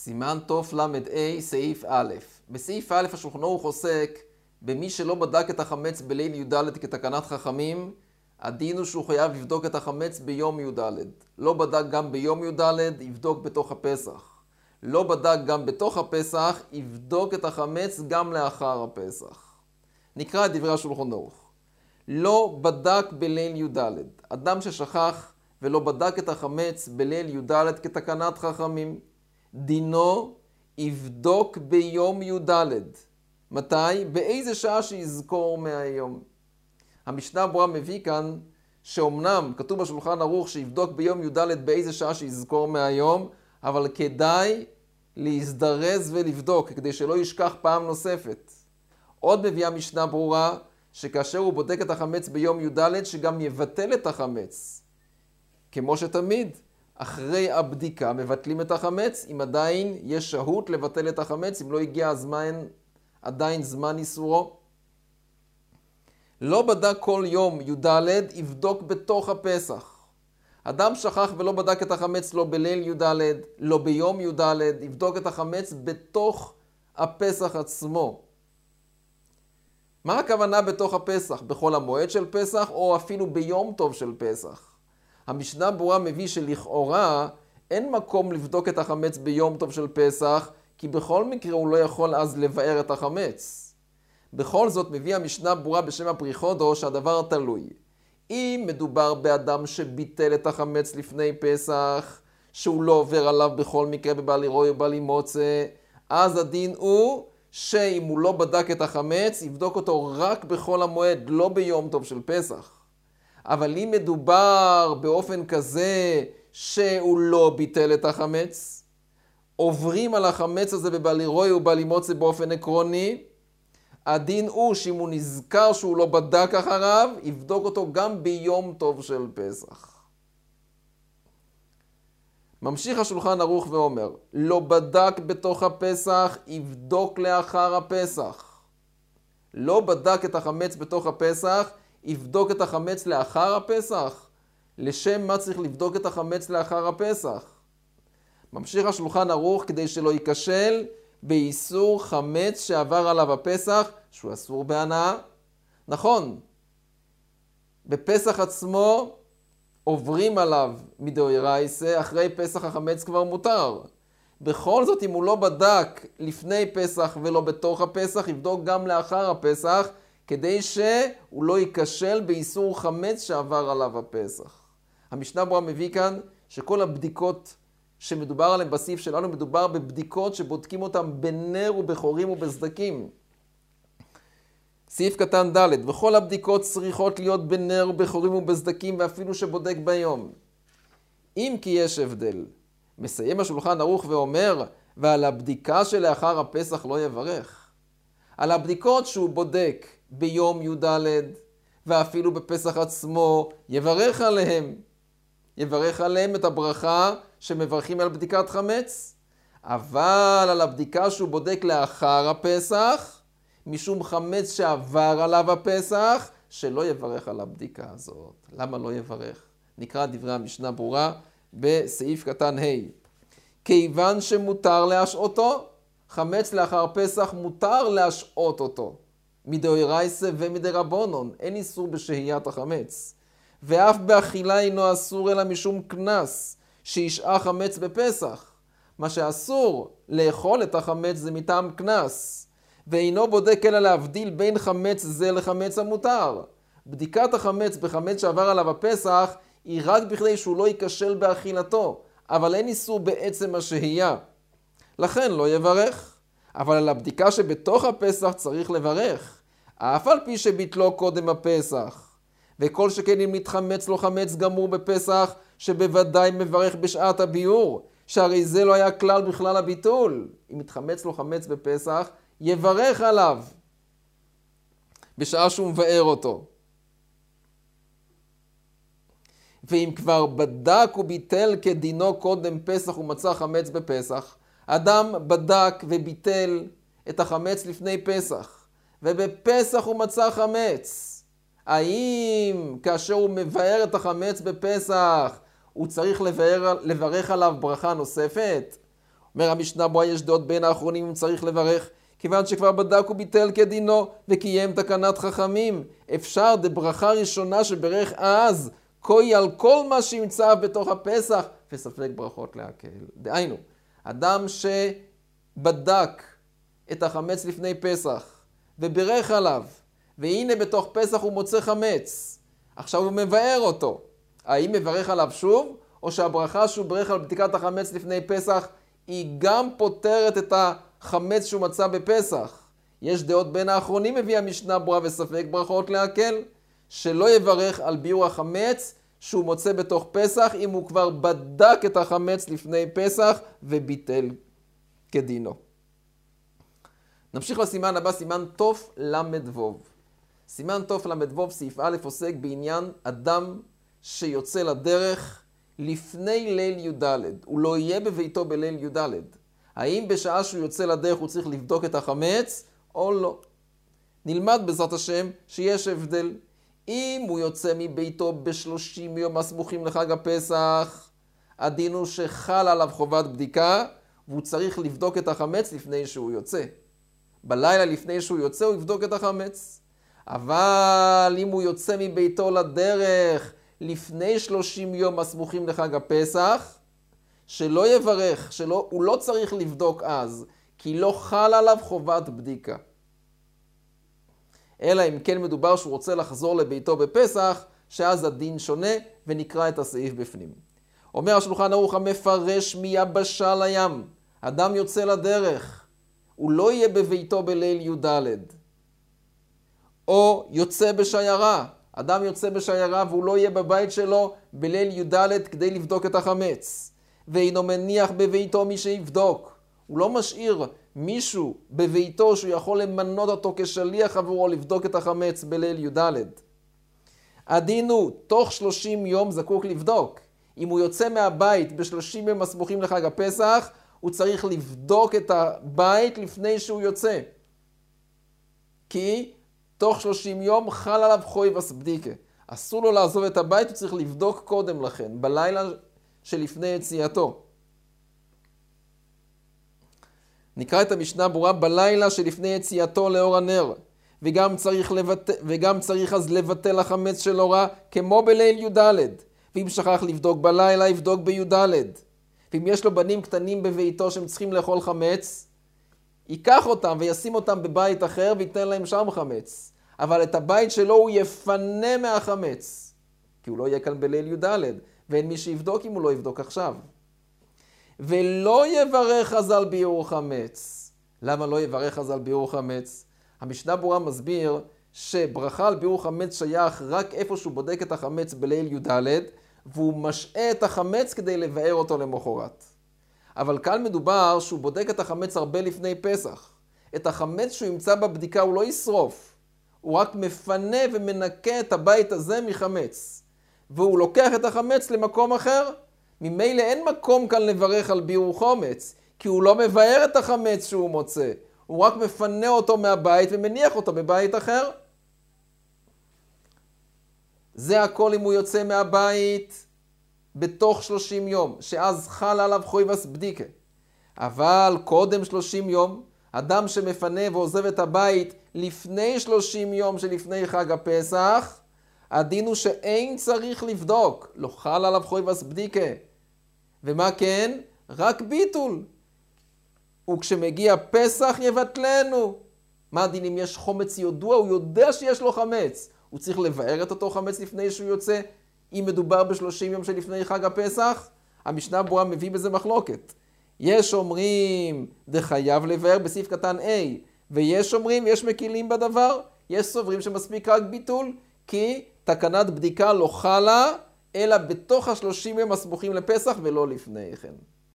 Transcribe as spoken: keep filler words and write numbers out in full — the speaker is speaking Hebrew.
סימן תוף למד A, סעיף א'. בסעיף א' השולחן ערוך עוסק במי שלא בדק את החמץ בליל י"ד כתקנת חכמים, הדין הוא שהוא חייב לבדוק את החמץ ביום י"ד. לא בדק גם ביום י"ד, יבדוק בתוך הפסח. לא בדק גם בתוך הפסח, יבדוק את החמץ גם לאחר הפסח. נקרא את דברי השולחן ערוך. לא בדק בליל י"ד. אדם ששכח ולא בדק את החמץ בליל י"ד כתקנת חכמים, דינו יבדוק ביום י"ד. מתי? באיזה שעה שיזכור מהיום. המשנה ברורה מביא כאן שאומנם כתוב בשולחן ערוך שיבדוק ביום י"ד באיזה שעה שיזכור מהיום, אבל כדאי להזדרז ולבדוק כדי שלא ישכח פעם נוספת. עוד מביאה משנה ברורה שכאשר הוא בודק את החמץ ביום י"ד שגם יבטל את החמץ. כמו שתמיד, אחרי הבדיקה מבטלים את החמץ, אם עדיין יש שהות לבטל את החמץ, אם לא הגיע הזמן, עדיין זמן איסורו. לא בדק כל יום י"ד, יבדוק בתוך הפסח. אדם שכח ולא בדק את החמץ לא בליל י"ד, לא ביום י"ד, יבדוק את החמץ בתוך הפסח עצמו. מה הכוונה בתוך הפסח? בכל המועד של פסח או אפילו ביום טוב של פסח? המשנה ברורה מביא שלכאורה אין מקום לבדוק את החמץ ביום טוב של פסח, כי בכל מקרה הוא לא יכול אז לבאר את החמץ. בכל זאת מביא המשנה ברורה בשם הפריחודו שהדבר תלוי. אם מדובר באדם שביטל את החמץ לפני פסח, שהוא לא עובר עליו בכל מקרה בבעלי רוי או בעלי מוצא, אז הדין הוא שאם הוא לא בדק את החמץ, יבדוק אותו רק בכל המועד, לא ביום טוב של פסח. אבל אם מדובר באופן כזה שהוא לא ביטל את החמץ, עוברים על החמץ הזה בבעלי רוי ובעלי מוצא באופן עקרוני, הדין הוא שאם הוא נזכר שהוא לא בדק אחריו, יבדוק אותו גם ביום טוב של פסח. ממשיך השולחן ערוך ואומר, לא בדק בתוך הפסח, יבדוק לאחר הפסח. לא בדק את החמץ בתוך הפסח, יבדוק את החמץ לאחר הפסח. לשם מה צריך לבדוק את החמץ לאחר הפסח? ממשיך השולחן ערוך כדי שלא ייכשל באיסור חמץ שעבר עליו הפסח, שהוא אסור בהנאה. נכון, בפסח עצמו עוברים עליו מדאורייתא, אחרי פסח החמץ כבר מותר. בכל זאת, אם הוא לא בדק לפני פסח ולא בתוך הפסח, יבדוק גם לאחר הפסח, כדי שהוא לא ייכשל באיסור חמץ שעבר עליו הפסח. המשנה ברורה מביא כאן שכל הבדיקות שמדובר עליהן בסעיף שלנו, מדובר בבדיקות שבודקים אותן בנר ובחורים ובסדקים. סעיף קטן ד' וכל הבדיקות צריכות להיות בנר ובחורים ובסדקים ואפילו שבודק ביום. אם כי יש הבדל. מסיים השולחן ערוך ואומר, ועל הבדיקה שלאחר הפסח לא יברך. על הבדיקות שהוא בודק ביום י"ד ואפילו בפסח עצמו, יברך עליהם. יברך עליהם את הברכה שמברכים על בדיקת חמץ. אבל על הבדיקה שהוא בודק לאחר הפסח, משום חמץ שעבר עליו הפסח, שלא יברך על הבדיקה הזאת. למה לא יברך? נקרא דברי המשנה ברורה בסעיף קטן ה'. כיוון שמותר להשעותו, חמץ לאחר פסח מותר להשעות אותו. מדאורייתא ומדרבנן, אין איסור בשהיית החמץ. ואף באכילה אינו אסור אלא משום קנס, שישעה חמץ בפסח. מה שאסור לאכול את החמץ זה מטעם קנס. ואינו בודק אלא להבדיל בין חמץ זה לחמץ המותר. בדיקת החמץ בחמץ שעבר עליו הפסח היא רק בכדי שהוא לא ייכשל באכילתו, אבל אין איסור בעצם השהייה. לכן לא יברך, אבל על הבדיקה שבתוך הפסח צריך לברך, אף על פי שביטלו קודם הפסח. וכל שכן אם מתחמץ לו חמץ גמור בפסח, שבוודאי מברך בשעת הביאור, שהרי זה לא היה כלל בכלל הביטול. אם מתחמץ לו חמץ בפסח, יברך עליו בשעה שהוא מבאר אותו. ואם כבר בדק וביטל כדינו קודם פסח ומצא חמץ בפסח, אדם בדק וביטל את החמץ לפני פסח, ובפסח הוא מצא חמץ. האם כאשר הוא מבאר את החמץ בפסח, הוא צריך לבאר, לברך עליו ברכה נוספת? אומר המשנה ברורה, יש דעות בין האחרונים אם צריך לברך, כיוון שכבר בדק וביטל כדינו וקיים תקנת חכמים. אפשר דברכה ראשונה שברך אז, כוי על כל מה שימצא בתוך הפסח, וספק ברכות להקל. דהיינו, אדם שבדק את החמץ לפני פסח, וברך עליו, והנה בתוך פסח הוא מוצא חמץ, עכשיו הוא מבאר אותו. האם מברך עליו שוב, או שהברכה שהוא ברך על בדיקת החמץ לפני פסח, היא גם פותרת את החמץ שהוא מצא בפסח? יש דעות בין האחרונים, מביא המשנה ברורה וספק ברכות להקל, שלא יברך על ביאור החמץ שהוא מוצא בתוך פסח, אם הוא כבר בדק את החמץ לפני פסח וביטל כדינו. נמשיך לסימן הבא, סימן תוף למדבוב. סימן תוף למדבוב, סעיף א', עוסק בעניין אדם שיוצא לדרך לפני ליל י"ד. הוא לא יהיה בביתו בליל י"ד. האם בשעה שהוא יוצא לדרך הוא צריך לבדוק את החמץ או לא? נלמד בעזרת השם שיש הבדל. אם הוא יוצא מביתו בשלושים יום הסמוכים לחג הפסח, הדין הוא שחל עליו חובת בדיקה, והוא צריך לבדוק את החמץ לפני שהוא יוצא. בלילה לפני שהוא יוצא הוא יבדוק את החמץ. אבל אם הוא יוצא מביתו לדרך לפני שלושים יום הסמוכים לחג הפסח, שלא יברך, שלא, הוא לא צריך לבדוק אז, כי לא חל עליו חובת בדיקה. אלא אם כן מדובר שהוא רוצה לחזור לביתו בפסח, שאז הדין שונה, ונקרא את הסעיף בפנים. אומר השולחן ערוך, המפרש מיבשה לים. אדם יוצא לדרך, הוא לא יהיה בביתו בליל י"ד. או יוצא בשיירה, אדם יוצא בשיירה והוא לא יהיה בבית שלו בליל י"ד כדי לבדוק את החמץ. ואינו מניח בביתו מי שיבדוק. הוא לא משאיר מישהו בביתו שהוא יכול למנות אותו כשליח עבורו לבדוק את החמץ בליל י"ד. הדין הוא, תוך שלושים יום זקוק לבדוק. אם הוא יוצא מהבית ב-שלושים יום הסמוכים לחג הפסח, הוא צריך לבדוק את הבית לפני שהוא יוצא. כי תוך שלושים יום חל עליו חויבס בדיקה. אסור לו לעזוב את הבית, הוא צריך לבדוק קודם לכן, בלילה שלפני יציאתו. נקרא את המשנה ברורה, בלילה שלפני יציאתו לאור הנר. וגם צריך, לבט... וגם צריך אז לבטל החמץ של אורה כמו בליל י"ד. ואם שכח לבדוק בלילה, יבדוק בי"ד. ואם יש לו בנים קטנים בביתו שהם צריכים לאכול חמץ, ייקח אותם וישים אותם בבית אחר ויתן להם שם חמץ. אבל את הבית שלו הוא יפנה מהחמץ. כי הוא לא יהיה כאן בליל י"ד. ואין מי שיבדוק אם הוא לא יבדוק עכשיו. ולא יברך אז על ביאור חמץ. למה לא יברך אז על ביאור חמץ? המשנה ברורה מסביר שברכה על ביאור חמץ שייך רק איפה שהוא בודק את החמץ בליל י"ד, והוא משעה את החמץ כדי לבאר אותו למחרת. אבל כאן מדובר שהוא בודק את החמץ הרבה לפני פסח. את החמץ שהוא ימצא בבדיקה הוא לא ישרוף. הוא רק מפנה ומנקה את הבית הזה מחמץ. והוא לוקח את החמץ למקום אחר. ממילא אין מקום כאן לברך על ביאור חמץ, כי הוא לא מבאר את החמץ שהוא מוצא. הוא רק מפנה אותו מהבית ומניח אותו בבית אחר. זה הכל אם הוא יוצא מהבית בתוך שלושים יום, שאז חל עליו חויבס בדיקה. אבל קודם שלושים יום, אדם שמפנה ועוזב את הבית לפני שלושים יום שלפני חג הפסח, הדין הוא שאין צריך לבדוק, לא חל עליו חויבס בדיקה. ומה כן? רק ביטול. וכשמגיע פסח יבטלנו. מה הדין אם יש חומץ ידוע? הוא יודע שיש לו חמץ. הוא צריך לבאר את אותו חמץ לפני שהוא יוצא, אם מדובר בשלושים יום שלפני חג הפסח? המשנה ברורה מביא בזה מחלוקת. יש אומרים, זה חייב לבאר בסעיף קטן A, ויש אומרים, יש מקילים בדבר, יש סוברים שמספיק רק ביטול, כי תקנת בדיקה לא חלה, אלא בתוך השלושים יום הסמוכים לפסח ולא לפני כן.